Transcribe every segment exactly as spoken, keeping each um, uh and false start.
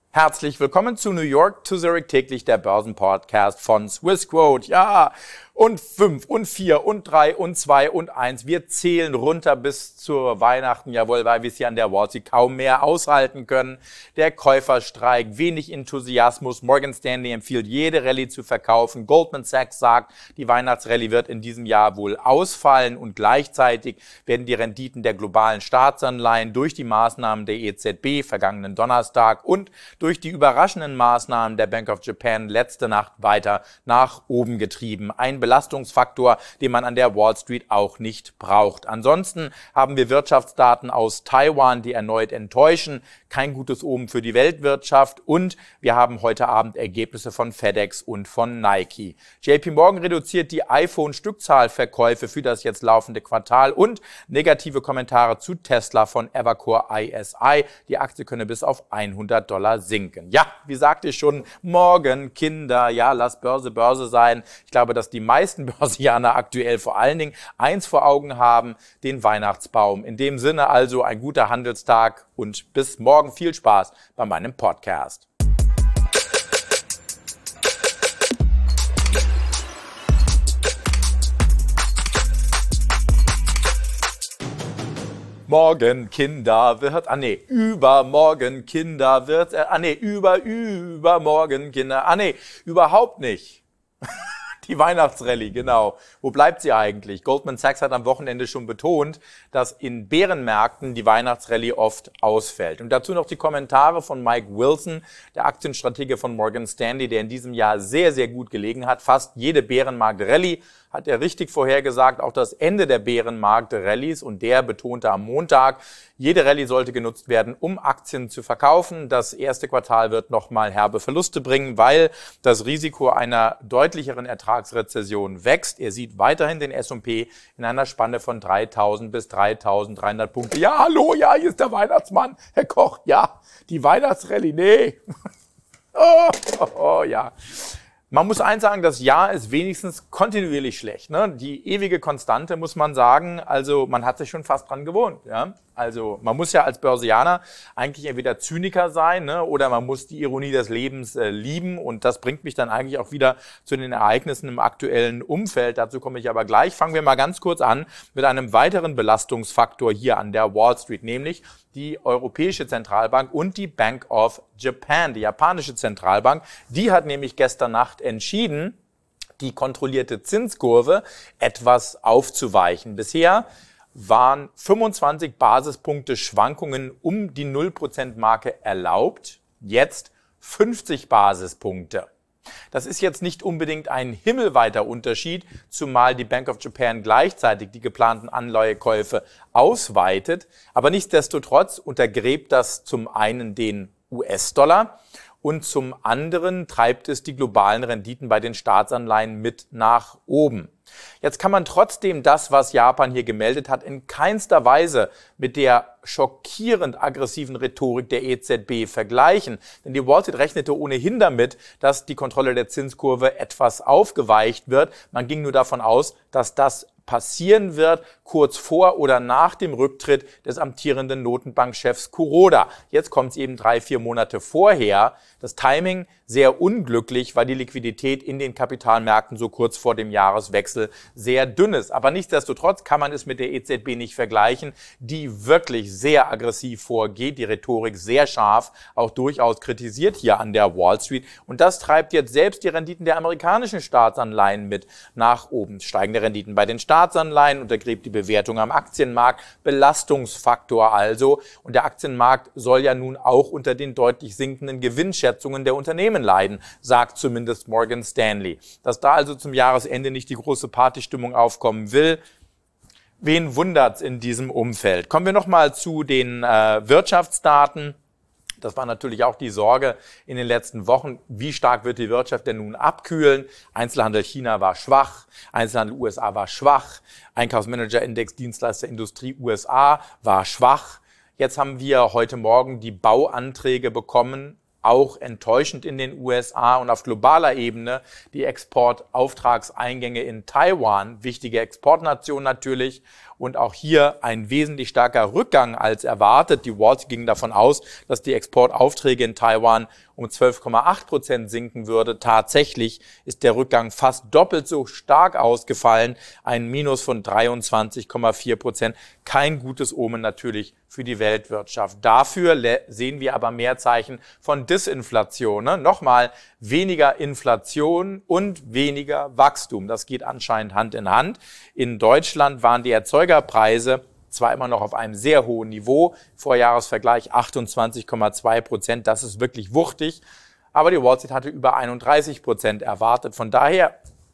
Herzlich willkommen zu New York to Zurich täglich, der Börsenpodcast von Swissquote. Ja, und fünf und vier und drei und zwei und eins. Wir zählen runter bis zur Weihnachten, jawohl, weil wir es hier an der Wall Street kaum mehr aushalten können. Der Käuferstreik, wenig Enthusiasmus. Morgan Stanley empfiehlt, jede Rallye zu verkaufen. Goldman Sachs sagt, die Weihnachtsrallye wird in diesem Jahr wohl ausfallen und gleichzeitig werden die Renditen der globalen Staatsanleihen durch die Maßnahmen der E Z B vergangenen Donnerstag und durch die überraschenden Maßnahmen der Bank of Japan letzte Nacht weiter nach oben getrieben. Ein Belastungsfaktor, den man an der Wall Street auch nicht braucht. Ansonsten haben wir Wirtschaftsdaten aus Taiwan, die erneut enttäuschen. Kein gutes Omen für die Weltwirtschaft. Und wir haben heute Abend Ergebnisse von FedEx und von Nike. J P Morgan reduziert die iPhone-Stückzahlverkäufe für das jetzt laufende Quartal und negative Kommentare zu Tesla von Evercore I S I. Die Aktie könne bis auf hundert Dollar sinken. Ja, wie sagte ich schon, morgen, Kinder, ja, lass Börse Börse sein. Ich glaube, dass die meisten Börsianer aktuell vor allen Dingen eins vor Augen haben, den Weihnachtsbaum. In dem Sinne also ein guter Handelstag und bis morgen viel Spaß bei meinem Podcast. Morgen, Kinder, wird, ah nee, übermorgen, Kinder, wird, ah nee, über, übermorgen, Kinder, ah nee, überhaupt nicht. Die Weihnachtsrallye, genau. Wo bleibt sie eigentlich? Goldman Sachs hat am Wochenende schon betont, dass in Bärenmärkten die Weihnachtsrallye oft ausfällt. Und dazu noch die Kommentare von Mike Wilson, der Aktienstratege von Morgan Stanley, der in diesem Jahr sehr, sehr gut gelegen hat. Fast jede Bärenmarkt-Rallye hat er richtig vorhergesagt, auch das Ende der Bärenmarkt-Rallyes. Und der betonte am Montag, jede Rallye sollte genutzt werden, um Aktien zu verkaufen. Das erste Quartal wird nochmal herbe Verluste bringen, weil das Risiko einer deutlicheren Ertragsrezession wächst. Er sieht weiterhin den S und P in einer Spanne von dreitausend bis dreitausenddreihundert Punkte. Ja, hallo, ja, hier ist der Weihnachtsmann. Herr Koch, ja, die Weihnachtsrallye, nee. Oh, oh, oh, ja. Man muss eins sagen, das Jahr ist wenigstens kontinuierlich schlecht. Ne? Die ewige Konstante muss man sagen, also man hat sich schon fast dran gewohnt. Ja? Also man muss ja als Börsianer eigentlich entweder Zyniker sein, ne? Oder man muss die Ironie des Lebens äh, lieben. Und das bringt mich dann eigentlich auch wieder zu den Ereignissen im aktuellen Umfeld. Dazu komme ich aber gleich. Fangen wir mal ganz kurz an mit einem weiteren Belastungsfaktor hier an der Wall Street, nämlich die Europäische Zentralbank und die Bank of Japan, die japanische Zentralbank. Die hat nämlich gestern Nacht entschieden, die kontrollierte Zinskurve etwas aufzuweichen. Bisher waren fünfundzwanzig Basispunkte Schwankungen um die null Prozent Marke erlaubt, jetzt fünfzig Basispunkte. Das ist jetzt nicht unbedingt ein himmelweiter Unterschied, zumal die Bank of Japan gleichzeitig die geplanten Anleihekäufe ausweitet. Aber nichtsdestotrotz untergräbt das zum einen den U S-Dollar und zum anderen treibt es die globalen Renditen bei den Staatsanleihen mit nach oben. Jetzt kann man trotzdem das, was Japan hier gemeldet hat, in keinster Weise mit der schockierend aggressiven Rhetorik der E Z B vergleichen. Denn die Wall Street rechnete ohnehin damit, dass die Kontrolle der Zinskurve etwas aufgeweicht wird. Man ging nur davon aus, dass das passieren wird, kurz vor oder nach dem Rücktritt des amtierenden Notenbankchefs Kuroda. Jetzt kommt es eben drei, vier Monate vorher. Das Timing sehr unglücklich, weil die Liquidität in den Kapitalmärkten so kurz vor dem Jahreswechsel sehr dünn ist. Aber nichtsdestotrotz kann man es mit der E Z B nicht vergleichen, die wirklich sehr aggressiv vorgeht, die Rhetorik sehr scharf, auch durchaus kritisiert hier an der Wall Street. Und das treibt jetzt selbst die Renditen der amerikanischen Staatsanleihen mit nach oben. Steigende Renditen bei den Staatsanleihen untergräbt die Bewertung am Aktienmarkt, Belastungsfaktor also. Und der Aktienmarkt soll ja nun auch unter den deutlich sinkenden Gewinnschätzungen der Unternehmen leiden, sagt zumindest Morgan Stanley. Dass da also zum Jahresende nicht die große Partystimmung aufkommen will, wen wundert's in diesem Umfeld? Kommen wir nochmal zu den äh, Wirtschaftsdaten. Das war natürlich auch die Sorge in den letzten Wochen. Wie stark wird die Wirtschaft denn nun abkühlen? Einzelhandel China war schwach, Einzelhandel U S A war schwach, Einkaufsmanager-Index Dienstleisterindustrie U S A war schwach. Jetzt haben wir heute Morgen die Bauanträge bekommen, auch enttäuschend in den U S A und auf globaler Ebene die Exportauftragseingänge in Taiwan, wichtige Exportnation natürlich. Und auch hier ein wesentlich stärker Rückgang als erwartet. Die Wall Street ging davon aus, dass die Exportaufträge in Taiwan um zwölf Komma acht Prozent sinken würde. Tatsächlich ist der Rückgang fast doppelt so stark ausgefallen. Ein Minus von dreiundzwanzig Komma vier Prozent. Kein gutes Omen natürlich für die Weltwirtschaft. Dafür sehen wir aber mehr Zeichen von Disinflation. Ne? Nochmal, weniger Inflation und weniger Wachstum. Das geht anscheinend Hand in Hand. In Deutschland waren die Erzeugerpreise zwar immer noch auf einem sehr hohen Niveau, Vorjahresvergleich achtundzwanzig Komma zwei Prozent, das ist wirklich wuchtig, aber die Wall Street hatte über einunddreißig Prozent erwartet. Von daher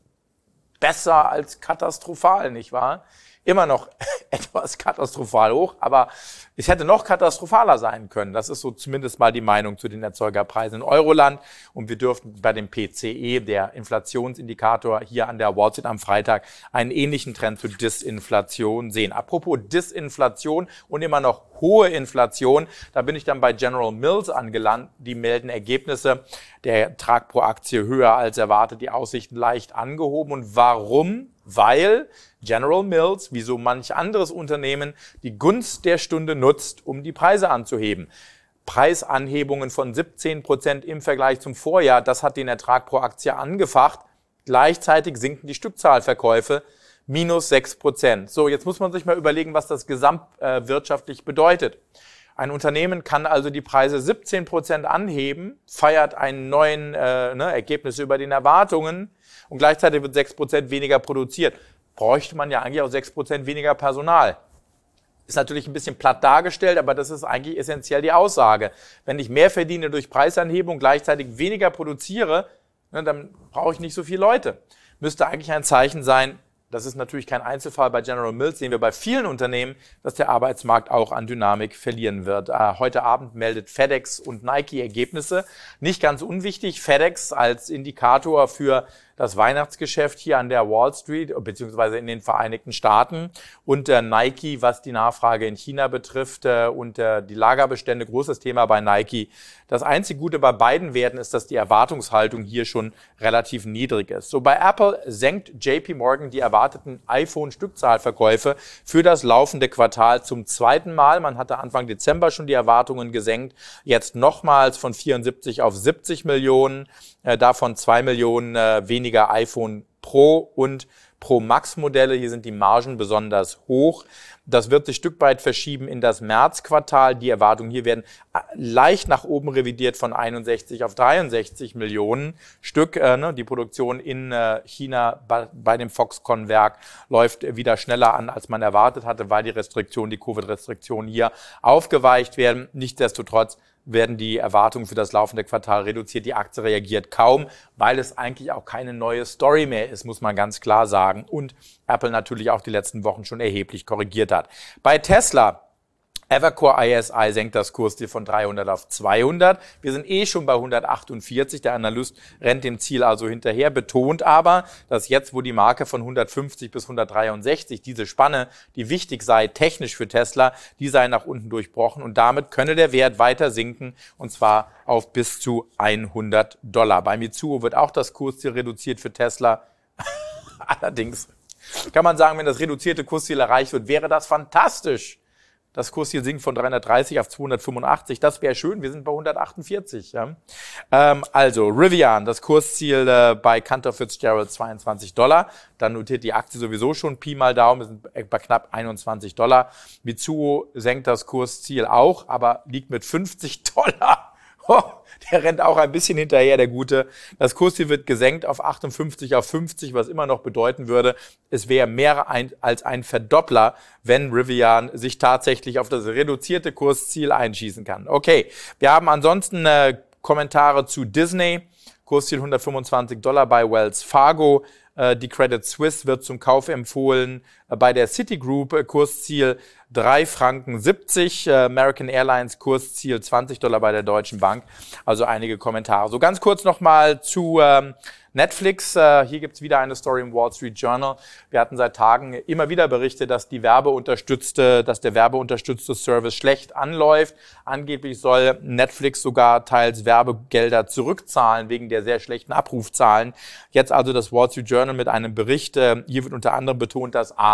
besser als katastrophal, nicht wahr? Immer noch etwas katastrophal hoch, aber es hätte noch katastrophaler sein können. Das ist so zumindest mal die Meinung zu den Erzeugerpreisen in Euroland. Und wir dürften bei dem P C E, der Inflationsindikator hier an der Wall Street am Freitag, einen ähnlichen Trend zu Disinflation sehen. Apropos Disinflation und immer noch hohe Inflation, da bin ich dann bei General Mills angelangt. Die melden Ergebnisse. Der Ertrag pro Aktie höher als erwartet, die Aussichten leicht angehoben. Und warum? Weil General Mills, wie so manch anderes Unternehmen, die Gunst der Stunde nutzt, um die Preise anzuheben. Preisanhebungen von siebzehn Prozent im Vergleich zum Vorjahr, das hat den Ertrag pro Aktie angefacht. Gleichzeitig sinken die Stückzahlverkäufe minus sechs Prozent. So, jetzt muss man sich mal überlegen, was das gesamtwirtschaftlich äh, bedeutet. Ein Unternehmen kann also die Preise siebzehn Prozent anheben, feiert einen neuen äh, ne, Ergebnisse über den Erwartungen und gleichzeitig wird sechs Prozent weniger produziert. Bräuchte man ja eigentlich auch sechs Prozent weniger Personal. Ist natürlich ein bisschen platt dargestellt, aber das ist eigentlich essentiell die Aussage. Wenn ich mehr verdiene durch Preisanhebung, gleichzeitig weniger produziere, ne, dann brauche ich nicht so viele Leute. Müsste eigentlich ein Zeichen sein, das ist natürlich kein Einzelfall bei General Mills, sehen wir bei vielen Unternehmen, dass der Arbeitsmarkt auch an Dynamik verlieren wird. Äh, heute Abend meldet FedEx und Nike Ergebnisse. Nicht ganz unwichtig, FedEx als Indikator für das Weihnachtsgeschäft hier an der Wall Street beziehungsweise in den Vereinigten Staaten und äh, Nike, was die Nachfrage in China betrifft äh, und äh, die Lagerbestände, großes Thema bei Nike. Das einzige Gute bei beiden Werten ist, dass die Erwartungshaltung hier schon relativ niedrig ist. So, bei Apple senkt J P Morgan die erwarteten iPhone-Stückzahlverkäufe für das laufende Quartal zum zweiten Mal. Man hatte Anfang Dezember schon die Erwartungen gesenkt, jetzt nochmals von vierundsiebzig auf siebzig Millionen, äh, davon zwei Millionen äh, weniger iPhone Pro und Pro Max Modelle. Hier sind die Margen besonders hoch. Das wird sich Stück weit verschieben in das Märzquartal. Die Erwartungen hier werden leicht nach oben revidiert von einundsechzig auf dreiundsechzig Millionen Stück. Äh, ne? Die Produktion in äh, China bei, bei dem Foxconn-Werk läuft wieder schneller an, als man erwartet hatte, weil die Restriktionen, die Covid-Restriktionen hier aufgeweicht werden. Nichtsdestotrotz werden die Erwartungen für das laufende Quartal reduziert. Die Aktie reagiert kaum, weil es eigentlich auch keine neue Story mehr ist, muss man ganz klar sagen. Und Apple natürlich auch die letzten Wochen schon erheblich korrigiert hat. Bei Tesla, Evercore I S I senkt das Kursziel von dreihundert auf zweihundert. Wir sind eh schon bei hundertachtundvierzig. Der Analyst rennt dem Ziel also hinterher, betont aber, dass jetzt, wo die Marke von hundertfünfzig bis hundertdreiundsechzig, diese Spanne, die wichtig sei technisch für Tesla, die sei nach unten durchbrochen und damit könne der Wert weiter sinken und zwar auf bis zu hundert Dollar. Bei Mitsuo wird auch das Kursziel reduziert für Tesla. Allerdings kann man sagen, wenn das reduzierte Kursziel erreicht wird, wäre das fantastisch. Das Kursziel sinkt von dreihundertdreißig auf zweihundertfünfundachtzig. Das wäre schön. Wir sind bei hundertachtundvierzig. Ja. Ähm, also Rivian, das Kursziel äh, bei Cantor Fitzgerald zweiundzwanzig Dollar. Dann notiert die Aktie sowieso schon Pi mal Daumen. Wir sind bei knapp einundzwanzig Dollar. Mitsuo senkt das Kursziel auch, aber liegt mit fünfzig Dollar. Oh, der rennt auch ein bisschen hinterher, der Gute. Das Kursziel wird gesenkt auf achtundfünfzig auf fünfzig, was immer noch bedeuten würde, es wäre mehr ein, als ein Verdoppler, wenn Rivian sich tatsächlich auf das reduzierte Kursziel einschießen kann. Okay, wir haben ansonsten äh, Kommentare zu Disney. Kursziel hundertfünfundzwanzig Dollar bei Wells Fargo. Die Credit Suisse wird zum Kauf empfohlen. Bei der Citigroup Kursziel drei Franken siebzig. American Airlines Kursziel zwanzig Dollar bei der Deutschen Bank. Also einige Kommentare. So ganz kurz nochmal zu ähm, Netflix. Äh, hier gibt's wieder eine Story im Wall Street Journal. Wir hatten seit Tagen immer wieder Berichte, dass die werbeunterstützte, dass der werbeunterstützte Service schlecht anläuft. Angeblich soll Netflix sogar teils Werbegelder zurückzahlen wegen der sehr schlechten Abrufzahlen. Jetzt also das Wall Street Journal mit einem Bericht. Äh, hier wird unter anderem betont, dass A,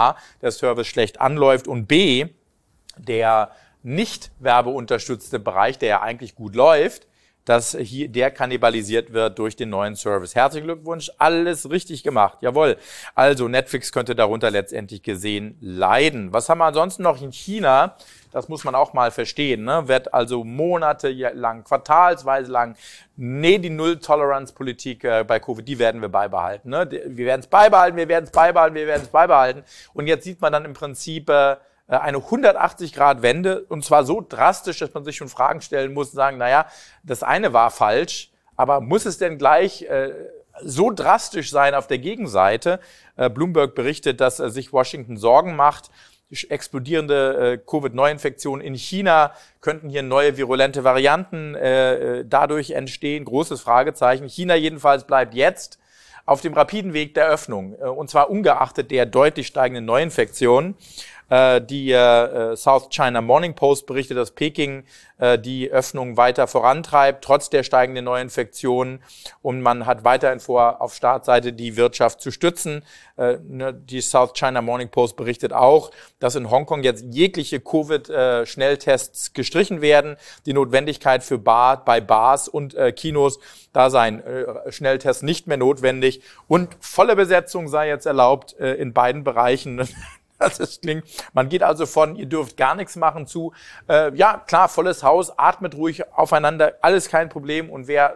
A, der Service schlecht anläuft und B, der nicht werbeunterstützte Bereich, der ja eigentlich gut läuft, dass hier der kannibalisiert wird durch den neuen Service. Herzlichen Glückwunsch, alles richtig gemacht, jawohl. Also Netflix könnte darunter letztendlich gesehen leiden. Was haben wir ansonsten noch in China? Das muss man auch mal verstehen, ne? Wird also monatelang, quartalsweise lang, nee, die Null-Toleranz-Politik äh, bei Covid, die werden wir beibehalten. Ne? Wir werden es beibehalten, wir werden es beibehalten, wir werden es beibehalten. Und jetzt sieht man dann im Prinzip äh, eine hundertachtzig Grad Wende, und zwar so drastisch, dass man sich schon Fragen stellen muss und sagen, naja, das eine war falsch, aber muss es denn gleich äh, so drastisch sein auf der Gegenseite? Äh, Bloomberg berichtet, dass äh, sich Washington Sorgen macht. Explodierende äh, Covid neun Infektionen in China, könnten hier neue virulente Varianten äh, dadurch entstehen? Großes Fragezeichen. China jedenfalls bleibt jetzt auf dem rapiden Weg der Öffnung, äh, und zwar ungeachtet der deutlich steigenden Neuinfektionen. Die äh, South China Morning Post berichtet, dass Peking äh, die Öffnung weiter vorantreibt, trotz der steigenden Neuinfektionen. Und man hat weiterhin vor, auf Startseite die Wirtschaft zu stützen. Äh, ne, die South China Morning Post berichtet auch, dass in Hongkong jetzt jegliche Covid-Schnelltests äh, gestrichen werden. Die Notwendigkeit für Bar, bei Bars und äh, Kinos, da seien äh, Schnelltests nicht mehr notwendig. Und volle Besetzung sei jetzt erlaubt äh, in beiden Bereichen. Das klingt, man geht also von, ihr dürft gar nichts machen zu, äh, ja klar, volles Haus, atmet ruhig aufeinander, alles kein Problem und wer,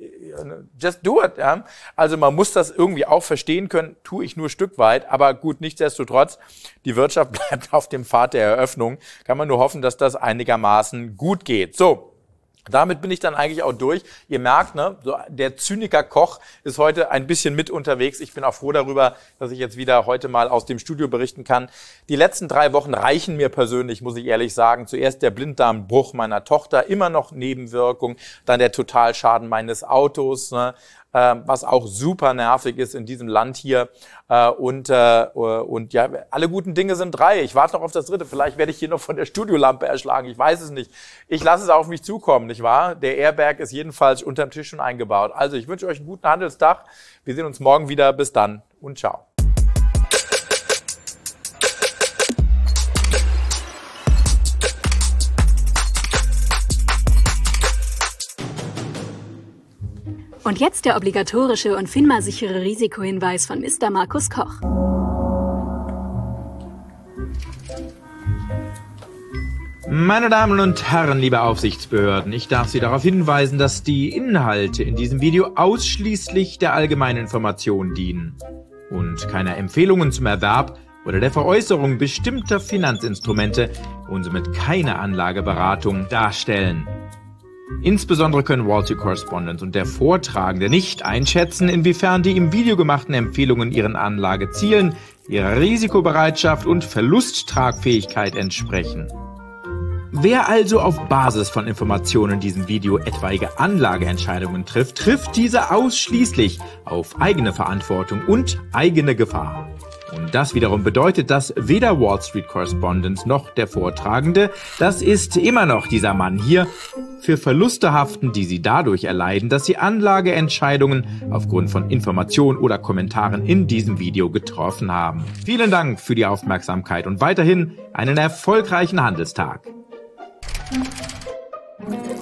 just do it. Ja? Also man muss das irgendwie auch verstehen können, tue ich nur Stück weit, aber gut, nichtsdestotrotz, die Wirtschaft bleibt auf dem Pfad der Eröffnung, kann man nur hoffen, dass das einigermaßen gut geht. So. Damit bin ich dann eigentlich auch durch. Ihr merkt, ne, so der Zyniker Koch ist heute ein bisschen mit unterwegs. Ich bin auch froh darüber, dass ich jetzt wieder heute mal aus dem Studio berichten kann. Die letzten drei Wochen reichen mir persönlich, muss ich ehrlich sagen. Zuerst der Blinddarmbruch meiner Tochter, immer noch Nebenwirkung. Dann der Totalschaden meines Autos, ne, äh, was auch super nervig ist in diesem Land hier. Äh, und, äh, und ja, alle guten Dinge sind drei. Ich warte noch auf das dritte. Vielleicht werde ich hier noch von der Studiolampe erschlagen. Ich weiß es nicht. Ich lasse es auf mich zukommen, nicht wahr? Der Airbag ist jedenfalls unterm Tisch schon eingebaut. Also ich wünsche euch einen guten Handelstag. Wir sehen uns morgen wieder. Bis dann und ciao. Und jetzt der obligatorische und FINMA-sichere Risikohinweis von Mister Markus Koch. Meine Damen und Herren, liebe Aufsichtsbehörden, ich darf Sie darauf hinweisen, dass die Inhalte in diesem Video ausschließlich der allgemeinen Information dienen und keine Empfehlungen zum Erwerb oder der Veräußerung bestimmter Finanzinstrumente und somit keine Anlageberatung darstellen. Insbesondere können Wall Street Correspondent und der Vortragende nicht einschätzen, inwiefern die im Video gemachten Empfehlungen ihren Anlagezielen, ihrer Risikobereitschaft und Verlusttragfähigkeit entsprechen. Wer also auf Basis von Informationen in diesem Video etwaige Anlageentscheidungen trifft, trifft diese ausschließlich auf eigene Verantwortung und eigene Gefahr. Und das wiederum bedeutet, dass weder Wall Street Correspondent noch der Vortragende, das ist immer noch dieser Mann hier, für Verluste haften, die sie dadurch erleiden, dass sie Anlageentscheidungen aufgrund von Informationen oder Kommentaren in diesem Video getroffen haben. Vielen Dank für die Aufmerksamkeit und weiterhin einen erfolgreichen Handelstag.